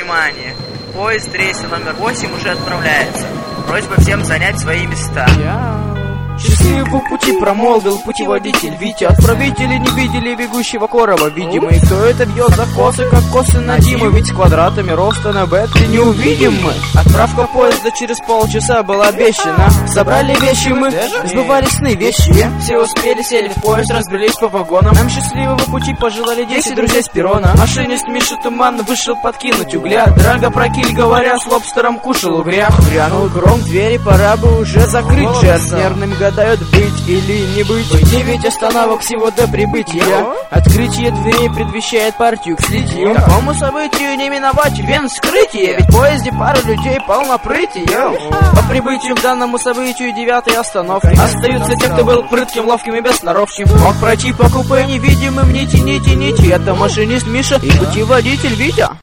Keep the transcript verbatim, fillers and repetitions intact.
внимание! Поезд рейса номер восемь уже отправляется. Просьба всем занять свои места. Счастливого пути промолвил путеводитель Витя. Отправители не видели бегущего короба. Видимо, и кто это бьет за косы, как косы на Диму. Ведь с квадратами роста на бетли не увидим мы. Отправка поезда через полчаса была обещана. Собрали вещи мы, сбывали сны вещи. Все успели, сели в поезд, разбрелись по вагонам. Нам счастливого пути пожелали десять друзей с перрона. Машинист Миша Туман вышел подкинуть угля. Драго Прокиль, говоря, с лобстером кушал угря. Грянул гром, двери пора бы уже закрыть. Жар с нервными гадают, быть или не быть. Девять остановок всего до прибытия. Открытие дверей предвещает партию к слитью. Какому событию не миновать вен вскрытие? Ведь в поезде пара людей полнопрытия. По прибытию к данному событию девятой остановки остаются те, кто был прытким, ловким и бессноровским. Мог пройти по купе невидимым нити, нити, нити. Это машинист Миша и путеводитель Витя.